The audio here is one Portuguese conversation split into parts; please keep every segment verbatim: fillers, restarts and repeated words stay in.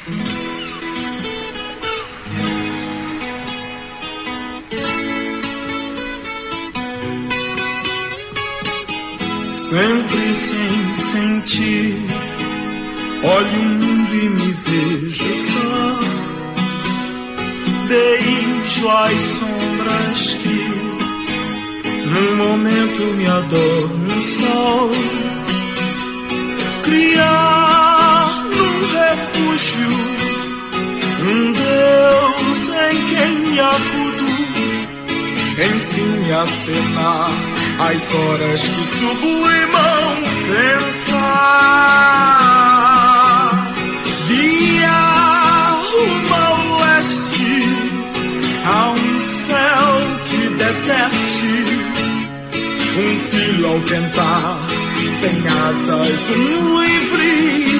Sempre sem sentir, olho o mundo e me vejo só. Beijo as sombras que num momento me adorno no sol. Criar num refúgio um Deus em quem me acudo, enfim me acenar as horas que sublimam pensar. Guiar rumo ao leste, a um céu que deserte. Um filho ao tentar, sem asas, um livre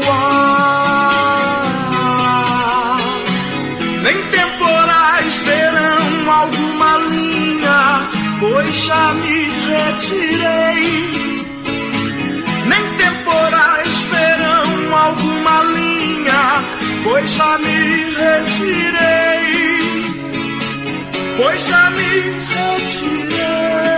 voar. Nem temporais terão alguma linha, pois já me retirei. Nem temporais terão alguma linha, pois já me retirei. Pois já me retirei.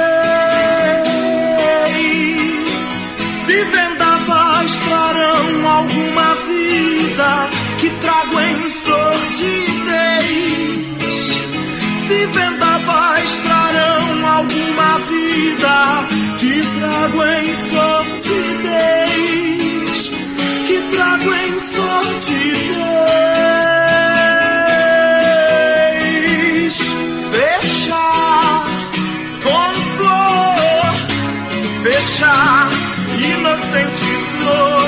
Se vendavais trarão alguma vida que trago em sordidez. Se vendavais trarão alguma vida que trago em sordidez, que trago em sordidez. Fechar com flor, fechar inocente flor,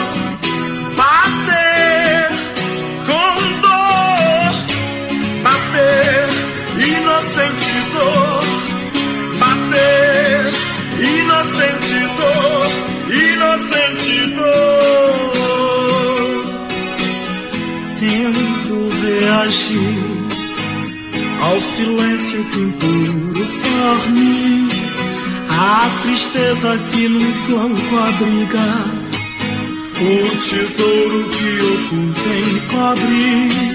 bater com dor, bater inocente dor, bater inocente dor, inocente dor. Tento reagir ao silêncio que impuro forme, a tristeza que num flanco abriga, o tesouro que oculta encobre.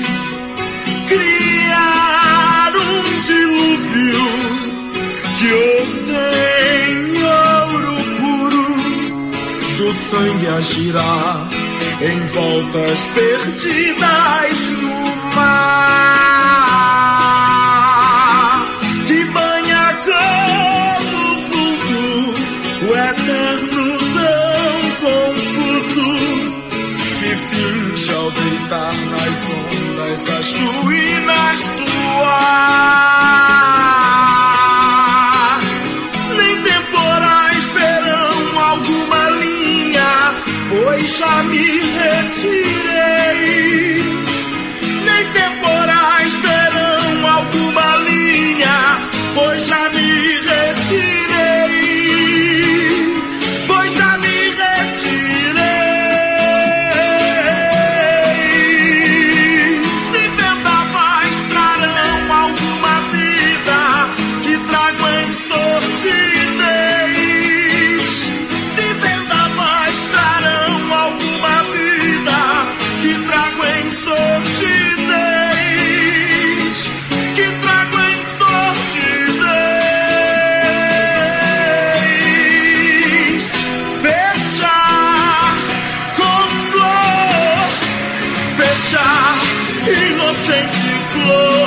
Criar um dilúvio que ordenhe ouro puro, do sangue a girar em voltas perdidas no mar, que banha como vulto o eterno tão confuso, que finge ao deitar nas ondas as ruínas do ar. Nem temporais terão alguma linha, pois já me retirei. Nem temporais terão alguma linha, pois já me retirei. Pois já me retirei. Se vendavais trarão alguma vida que trago em sordidez. Se vendavais trarão alguma vida que trago em sordidez, que trago em sordidez. Fechar com flor, fechar inocente flor.